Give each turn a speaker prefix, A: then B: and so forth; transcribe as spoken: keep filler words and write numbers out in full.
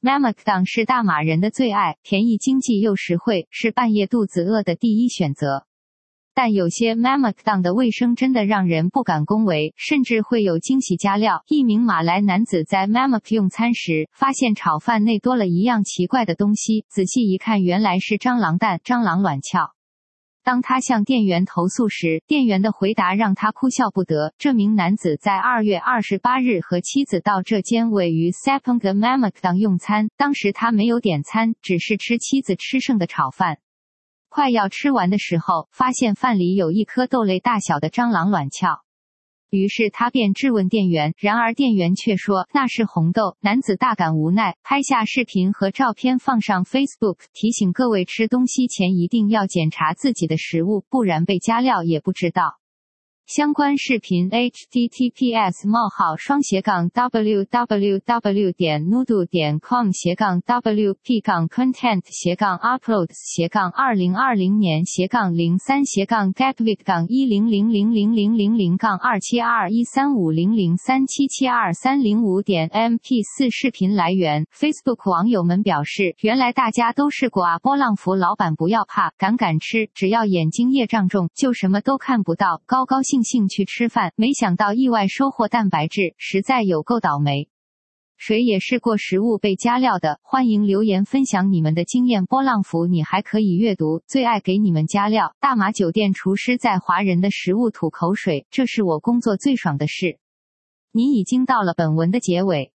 A: Mamakdon 是大马人的最爱，便宜经济又实惠，是半夜肚子饿的第一选择。但有些 Mamakdon 的卫生真的让人不敢恭维，甚至会有惊喜加料。一名马来男子在 Mamak 用餐时，发现炒饭内多了一样奇怪的东西，仔细一看原来是蟑螂蛋、蟑螂卵鞘。当他向店员投诉时，店员的回答让他哭笑不得。这名男子在二月二十八日和妻子到这间位于 Sepang 的 Mamakdon 用餐，当时他没有点餐，只是吃妻子吃剩的炒饭。快要吃完的时候，发现饭里有一颗豆类大小的蟑螂卵鞘。于是他便质问店员，然而店员却说那是红豆。男子大感无奈，拍下视频和照片放上 Facebook， 提醒各位吃东西前一定要检查自己的食物，不然被加料也不知道。相关视频 h t t p s 冒号双斜杠 w w w 点 noodle 点 com 斜杠 w p 杠 content 斜杠 uploads 斜杠二零二零年斜杠零三斜杠 gatwit 杠一零零零零零零零杠二七二一三五零零三七七二三零五点 m p 四 视频来源 Facebook 网友们表示，原来大家都试过啊，波浪符老板不要怕，敢敢吃，只要眼睛业障重，就什么都看不到，高高兴兴去吃饭，没想到意外收获蛋白质，实在有够倒霉。谁也试过食物被加料的，欢迎留言分享你们的经验。波浪符你还可以阅读，最爱给你们加料。大马酒店厨师在华人的食物吐口水，这是我工作最爽的事。你已经到了本文的结尾。